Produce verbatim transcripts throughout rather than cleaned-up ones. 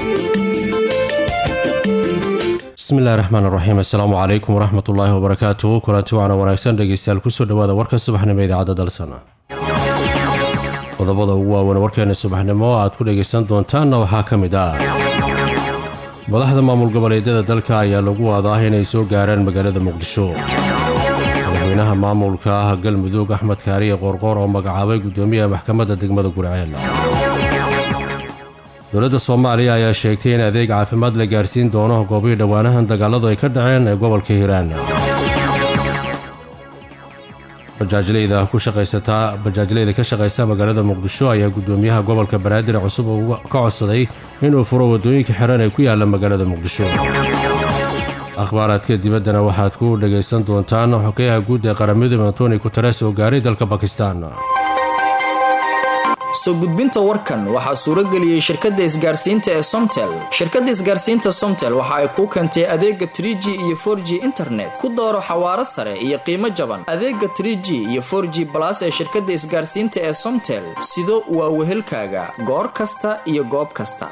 بسم الله الرحمن الرحيم السلام عليكم ورحمة الله وبركاته كلانتي وعنا وناكسان dhegeystayaal kusoo dhawaada warka subaxnimo ee idaacada dalsana qodobada ugu waaweyn warkeena subaxnimo aad ku dhegeysan doontaan waxaa kamid ah madaxda maamul goboleedyada dalka ayaa lagu waadaa inay soo gaaraan magaalada Muqdisho madaxweynaha maamulka Galmudug Axmed Kaariye Qoorqoor oo magacaabay gudoomiyaha maxkamadda degmada Gurceel dowladda Soomaaliya ayaa sheegtay in adeeg caafimaad la gaarsiin doono goobaha dhawaanahan dagaaladu ay ka dhaceen ee gobolka Hiiraan bajaajleyda ku shaqeysata bajaajleyda ka shaqeysa magaalada Muqdisho ayaa gudoomiyaha gobolka Banaadir cusub ka codsaday inuu furo wadooyinka xiran ee ku yaala magaalada Muqdisho akhbaaradka dibaddana waxaad ku dhageysan doontaan xogeyaha guud ee qaramada Antonio Guterres oo gaaray dalka Pakistan soo gudbinta warkan waxa suuragal galiyay shirkadda isgaarsiinta ee Somtel shirkadda isgaarsiinta Somtel waxa ay ku keentay adeega three G iyo four G internet ku dooro xawaare sare iyo qiimo jaban adeega three G iyo four G plus ee shirkadda isgaarsiinta ee Somtel sidoo waa wehelkaaga goor kasta iyo goob kasta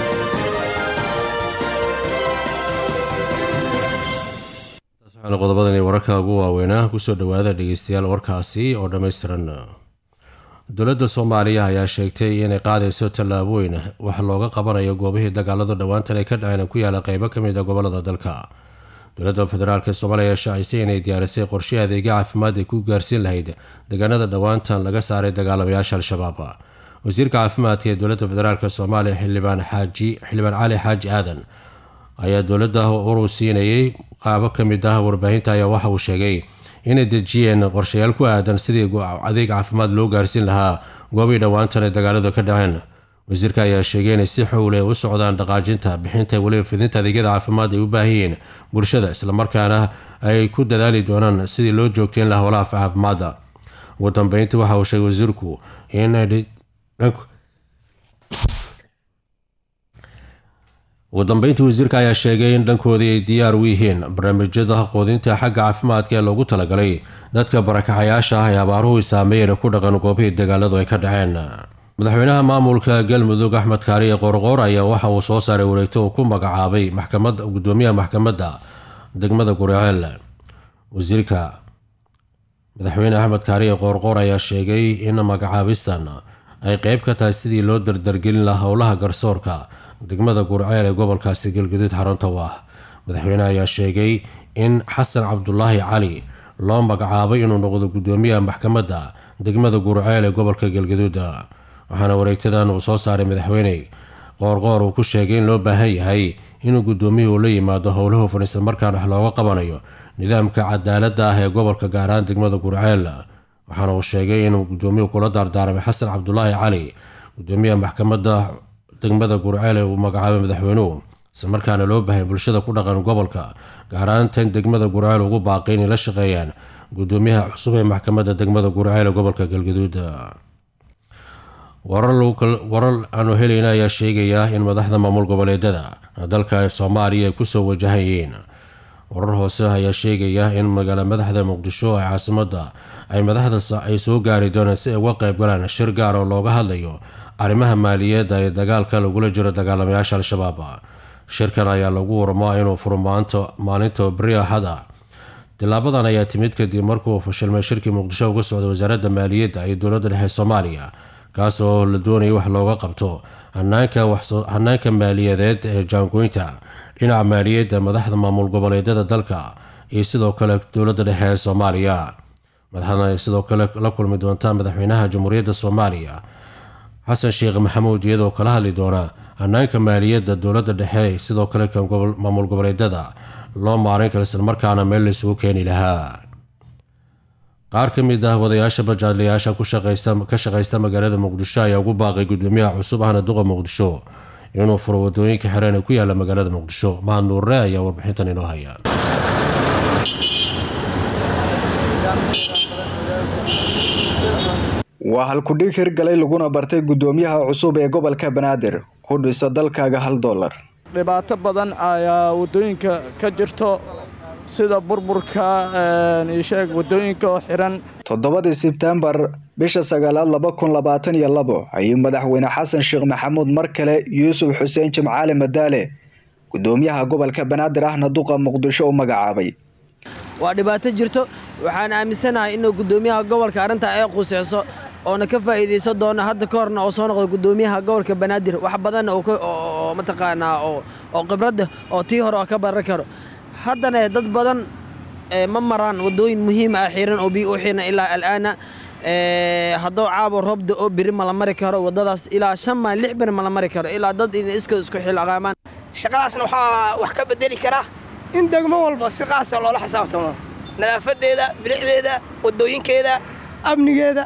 taasoo qodobadani wararka ugu waaweyn ku soo dhawaada dhageystayaal warkaasi oo dhameystiran dowladda Soomaaliya ayaa sheegtay inay qaadayso tallaabooyin wax looga qabanayo goobihii dagaaladu dhawaantan ay ka dhaceen ku yaala qaybo kamid ah gobolada dalka dowladda federaalka Soomaaliya shaacisay inay diyaarisay qorshe adeeg caafimaad ay ku gaarsiin lahayd deegaanada dhawaantan laga saaray dagaalamayaasha al-shabaab wasiirka caafimaadka ee dowladda federaalka Soomaaliya xildhibaan xaaji xildhibaan Cali Xaaji Aadan ayaa dowladda uruusinayay qaabo kamid ah warbaahinta ayaa waxa uu sheegay inay dejiyeen qorshayaal ku aadan sidii adeeg caafimaad loo gaarsiin lahaa goobaha dhawaantan ee dagaaladu ka dhaceen wasiirka ayaa sheegay in si xoog leh u socdaan dhaqaajinta bixinta waliba fidinta adeegyada caafimaad ay u baahan yihiin bulshada isla markaana ay ku dadaali doonaan sidii loo joogteyn lahaa howlaha caafimaadka ugu dambeyntii waxa uu sheegay wasiirku in ugu dambeyntii wasiirka ayaa sheegay in dhankoodii ay diyaar u yihiin barnaamijyada qoodinta xagga caafimaadka ee loogu talagalay dadka barakacayaasha ah ee abaaruhu saameeyeen ku dhaqan goobihii dagaaladu ay ka dhaceen madaxweynaha maamulka Galmudug Axmed Kaariye Qoorqoor ayaa waxa uu soo saaray wareegto uu ku magacaabay maxkamadda gudoomiyaha maxkamadda degmada Gurceel wasiirka madaxweyne Axmed Kaariye Qoorqoor ayaa sheegay in magacaabistan ay qayb ka tahay sidii loo dardargelin lahaa howlaha garsoorka degmada Gurceel ee gobolkaasi Galgaduud xarunta waa madaxweynaha ayaa sheegay in Xasan Cabdullaahi Cali loo magacaabay inuu noqdo gudoomiyaha maxkamadda degmada Gurceel ee gobolka Galgaduud waxaana wareegtadan uu soo saaray madaxweyne Qoorqoor uu ku sheegay in loo baahan yahay inuu gudoomiyuhu la yimaado howlaha fariisan markaan wax looga qabanayo nidaamka cadaaladda ah ee gobolka gaar ahaan degmada Gurceel waxaana uu sheegay inuu gudoomiyuhu kula dardaaramay Xasan Cabdullaahi Cali gudoomiyaha maxkamadda degmada Gurceel uu magacaabay madaxweynuhu isla markaana loo baahay bulshada ku dhaqan gobolka gaar ahaan tan degmada Gurceel ugu baaqay in la shaqeeyaan gudoomiyaha cusub ee maxkamadda degmada Gurceel ee gobolka Galgaduud warar aanu helayna ayaa sheegaya in madaxda maamul goboleedyada dalka Soomaaliya ku soo wajahayeen warar hoose ayaa sheegaya in magaala madaxda Muqdisho ee caasimadda ay madaxda ay soo gaari doonaan si ay uga qayb galaan shir gaar oo looga hadlayo arrimaha maaliyadda ee dagaalka lagula jiro dagaalamayaasha al-shabaab shirkan ayaa lagu warmaa inuu furmaanto maalinta bari ahada tilaabadan ayaa timid kadib markuu fashilmay shirkii Muqdisho uga socday wasaaradda maaliyadda ee dowladda dhexe Soomaaliya kaas oo la doonayay wax looga qabto hanaanka wax hanaanka maaliyadeed ee jaangoynta dhinaca maaliyadda madaxda maamul goboleedyada dalka iyo sidoo kale dowladda dhexe ee Soomaaliya madaxda sidoo kale la kulmi doonta madaxweynaha jamhuuriyadda Soomaaliya xasan sheekh maxamuud iyadoo kala hadli doona hanaanka maaliyadda dowladda dhexe sidoo kale kan maamul goboleedyada loo maareyn karo isla markaana meel la isugu keeni lahaa qaar ka mid ah wadayaasha bajaajlayaasha ku shaqeysta ka shaqeysta magaalada Muqdisho ayaa ugu baaqay gudoomiyaha cusub ahna duqa Muqdisho inuu furo wadooyinka xiran ee ku yaala magaalada Muqdisho Mahad Nuure ayaa warbixintan inoo haya waa halkudhig hirgalay laguna bartay gudoomiyaha cusub ee gobolka Banaadir ku dhisa dalkaaga hal dollar dhibaato badan ayaa wadooyinka ka jirto sida burburka ee sheeg wadooyinka oo xiran toddobadii Sebtembar bisha sagaalaad laba kun labaatan iyo labo ayuu madaxweyne xasan sheekh maxamuud mar kale yuusuf xuseen jimcaale madaale gudoomiyaha gobolka banaadir ahna duqa muqdisho u magacaabay. waa dhibaato jirto waxaan aaminsanahay inuu gudoomiyaha gobolka arinta ay qusayso oo na ka faa'iideyso doona hadda ka horna oo soo noqdo gudoomiyaha gobolka banaadir wax badan oo mataqaanaa oo oo khibrad oo tii hore ka baran karo haddana dad badan ma maraan wadooyin muhiim ah xiran oo bi u xiran ilaa alaana ee haddoo caabo roobda oo biri ma la mari karo wadadaas ilaa shan ma lix bir ma la mari karo ilaa dad in iska isku xilqaamaan shaqadaasna waxa wax ka bedeli kara in degmo walba si qaas ah loola xisaabtamo nadaafadeeda bilixdeeda wadooyinkeeda amnigeeda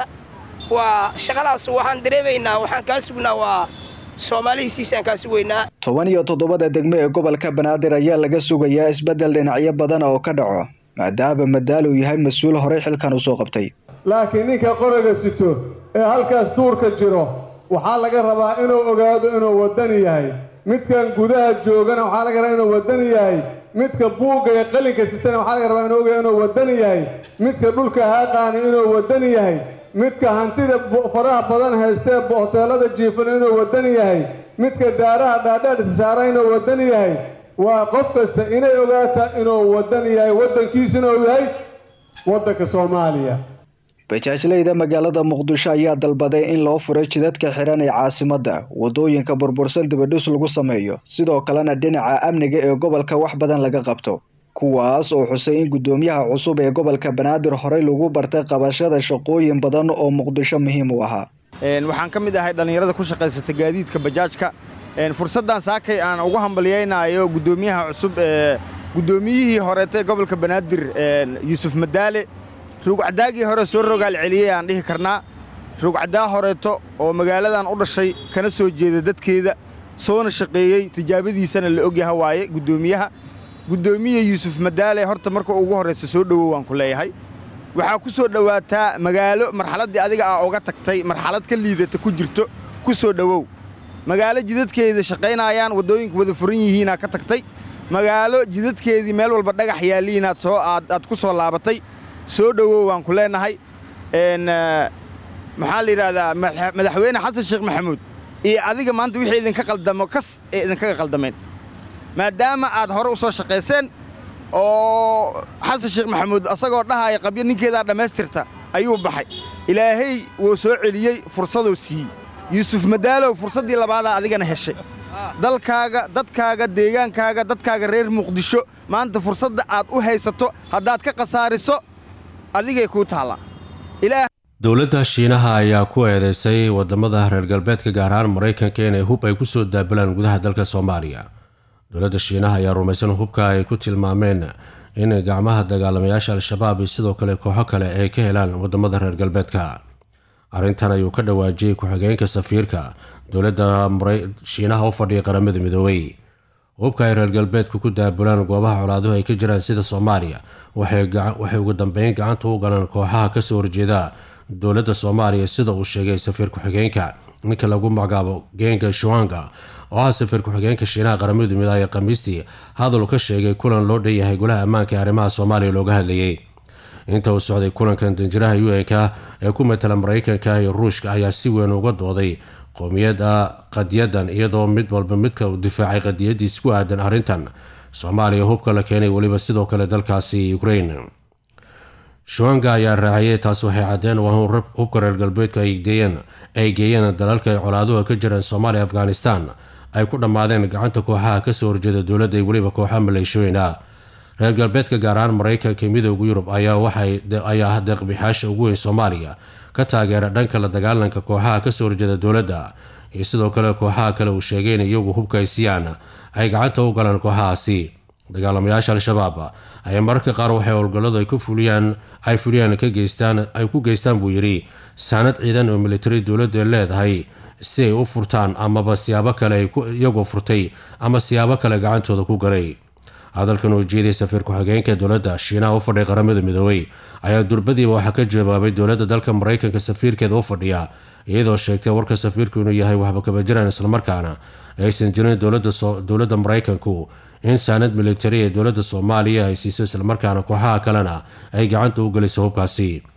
waa shaqadaas waxaan dareemaynaa waxaan ka sugnaa waa Soomaaliyiisaan ka sugaynaa toban iyo toddoba degmo ee gobolka banaadir ayaa laga sugayaa isbedel dhinacyo badan oo ka dhaco maadaama madaal uu yahay mas'uul hore xilkan u soo qabtay laakiin ninka qoriga sito ee halkaas duurka jiro waxaa laga rabaa inuu ogaado inuu wadan yahay midkan gudaha joogana waxaa laga rabaa inuu wadan yahay midka buuga ee qalinka sitana waxaa laga rabaa inuu ogaado inuu wadan yahay midka dhulka haaqaana inuu wadan yahay midka hantida faraha badan haystee hoteelada jiifan inuu wadan yahay midka daaraha dhaadheer saaran inuu wadan yahay waa qof kasta inay ogaata inuu wadan yahay wadankiisuna uu yahay wadanka Soomaaliya. bajaajlayda magaalada Muqdisho ayaa dalbaday in loo furo jidadka xiran ee caasimadda wadooyinka burbursan dibadhis lagu sameeyo sidoo kalena dhinaca amniga ee gobolka wax badan laga qabto kuwaas oo xusay in gudoomiyaha cusub ee gobolka Banaadir hore lagu bartay qabashada shaqooyin badan oo Muqdisho muhiim u ahaa. een waxaan ka mid ahay dhalinyarada ku shaqeysata gaadiidka bajaajka een fursadan saakay aan ugu hambaliyaynayo gudoomiyaha cusub ee gudoomiyihii hore ee gobolka Banaadir een Yuusuf Madaale rugcadaagii hore soo rogaal celiyay aan dhihi karnaa rugcadaa horeeto oo magaaladan u dhashay kana soo jeeda dadkeeda soona shaqeeyay tijaabadiisana la og yahay waaye gudoomiyaha gudoomiye Yuusuf Madaale horta marka ugu horeysa soo dhawow waan ku leeyahay waxa ku soo dhawaataa magaalo marxaladii adiga ah uga tagtay marxalad ka liidata ku jirto ku soo dhawow magaalo jidadkeeda shaqeynayaan wadooyinku wada furan yihiin ka tagtay magaalo jidadkeedii meel walba dhagax yaaliin aad soo aad ku soo laabatay soo dhawow waan ku leenahay een maxaa la yiraahdaa madaxweyne xasan sheekh maxamuud iyo adiga maanta wixii idin ka qaldamo kas ee idin ka qaldameen maadaama aad hore u soo shaqeyseen oo xasan sheekh maxamuud asagoo dhahay qabyo ninkeeda dhameystirta ayuu baxay ilaahay wuu soo celiyay fursad uu siiyay Yuusuf Madaale fursadii labaad adigana heshay dalkaaga dadkaaga deegaankaaga dadkaaga reer Muqdisho maanta fursadda aad u haysato haddaad ka qasaariso adigay ku taala ilaah dowladda Shiinaha ayaa ku eedeysay wadamada reer galbeedka gaar ahaan Mareykanka inay hub ay ku soo daabilaan gudaha dalka Soomaaliya dowladda Shiinaha ayaa rumaysan hubka ay ku tilmaameen in gacmaha dagaalamayaasha al-shabaab sidoo kale kooxo kale ay ka helaan wadamada reer galbeedka arrintan ayuu ka dhawaajiyay ku-xigeenka safiirka dowladda Shiinaha u fadhiya qaramada midoobay hubka ay reer galbeedku ku daabulaan goobaha colaaduhu ay ka jiraan sida Soomaaliya waxay waxay ugu dambeyn gacanta u galaan kooxaha ka soo horjeeda dowladda Soomaaliya sida uu sheegay safiir ku-xigeenka ninka lagu magacaabo Genga Shuanga oo ah safiir ku-xigeenka Shiinaha qaramada midoobay Khamiistii hadal ka sheegay kulan loo dheeyahay golaha ammaanka arrimaha Soomaaliya looga hadlayay inta uu socday kulankan danjiraha U N-ka ee ku metela Mareykanka iyo Ruushka ayaa si weyn uga dooday qoomiyadda qadiyadan iyadoo mid walba midka uu difaacay qadiyadiisa ku aadan arrintan Soomaaliya hubka la keenay waliba sidoo kale dalkaasi Ukraine Shuanga ayaa raaciyay taas waxay cadeen waa hubka reer galbeedka ay geeyeen ay geeyeen dalalka ay colaaduhu ka jiraan Soomaaliya Afghanistan ay ku dhamaadeen gacanta kooxaha ka soo horjeeda dowladda iyo waliba kooxaha maleeshooyina reer galbeedka gaar ahaan Mareykanka midowga Yurub ayaa waxay ayaa deeq bixaasha ugu weyn Soomaaliya ka taageera dhanka la dagaalanka kooxaha ka soo horjeeda dowladda iyo sidoo kale kooxaha kale uu sheegay in iyagu hubka ay siiyaan ay gacanta u galaan kooxahaasi dagaalamayaasha al-shabaab ay mararka qaar waxay howlgalladu ay ku fuliyaan ay fuliyaan ka geystaan ay ku geystaan buu yiri sanad ciidan oo military dowladda leedahay si ay u furtaan amaba siyaabo kale ay iyagu furtay ama siyaabo kale gacantooda ku galay hadalkan uu jeeday safiir ku-xigeenka dowladda Shiinaha u fadhiya qaramada midoobay ayaa durbadiiba waxa ka jawaabay dowladda dalka Mareykanka safiirkeeda u fadhiya iyadoo sheegtay warka safiirku inuu yahay waxba ka jiraan isla markaana aysan jirin dowladda dowladda Mareykanku in sanad military ee dowladda Soomaaliya ay siiso isla markaana kooxaha kalena ay gacanta u galisay hubkaasi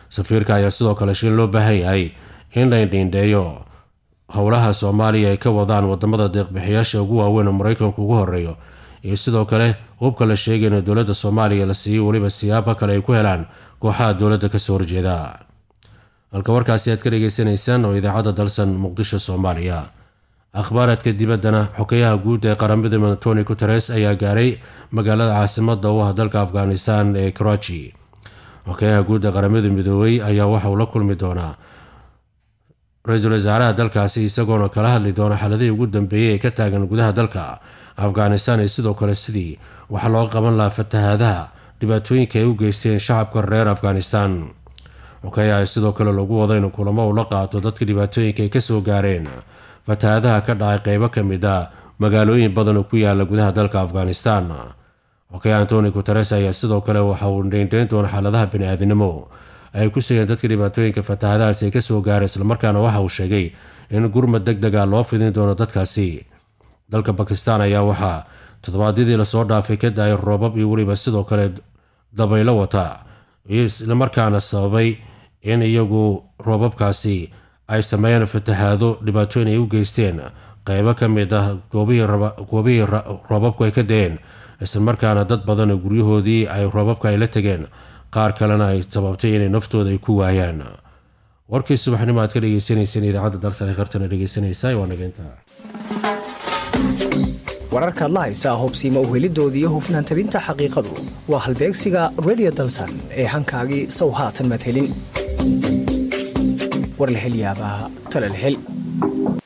safiirka ayaa sidoo kale shil loo baahan yahay in la indhiindheeyo howlaha Soomaaliya ay ka wadaan wadamada deeq-bixiyaasha ugu waaweyn oo Mareykanku ugu horeeyo iyo sidoo kale hubka la sheegay in dowladda Soomaaliya la siiyo waliba siyaabo kale ay ku helaan kooxaha dowladda ka soo horjeeda. halka warkaasi aad ka dhageysanaysaan oo idaacada dalsan Muqdisho Soomaaliya. akhbaaradka dibaddana xogayaha guud ee qaramada Antonio Guterres ayaa gaaray magaalada caasimadda u ah dalka Afghanistan ee Karachi. xogayaha guud ee qaramada midoobay ayaa waxa uu la kulmi doonaa ra'iisul wasaaraha dalkaasi isagoona kala hadli doona xaaladihii ugu dambeeyay ee ka taagan gudaha dalka Afghanistan iyo sidoo kale sidii waxa loo qaban lahaa fatahaadaha dhibaatooyinka ay u geysteen shacabka reer Afghanistan. xogayaha sidoo kale lagu wado in kulamo uu la qaato dadka dhibaatooyinka ay ka soo gaareen fatahaadaha ka dhacay qaybo ka mid ah magaalooyin badan oo ku yaala gudaha dalka Afghanistan. xogayaha Antonio Guterres ayaa sidoo kale waxa uu dheyndeyn doona xaaladaha bini'aadanimo ay ku sugeen dadka dhibaatooyinka fatahaadahaas ay ka soo gaareen isla markaana waxa uu sheegay in gurmad degdeg ah loo fidin doono dadkaasi. dalka Pakistan ayaa waxaa toddobaadyadii lasoo dhaafay ka daayay roobab iyo weliba sidoo kale dabaylo wata isla markaana sababay in iyagu roobabkaasi ay sameeyeen fatahaado dhibaatooyin ay u geysteen qaybo ka mid ah goobihii roobabku ay ka da'een isla markaana dad badan oo guryahoodii ay roobabka ay la tegeen qaar kalena ay sababtay inay naftooda ay ku waayaan. warkii subaxnimo aad ka dhageysanayseen idaacadda dalsan ee qartana dhegeysanaysaa waa nageynta wararkaad la haysaa hubsiima u helidoodii iyo hufnaan tabinta xaqiiqadu waa halbeegsiga radio dalsan ee hankaagii sow haatan maad helin war la hel yaabaa tala la hel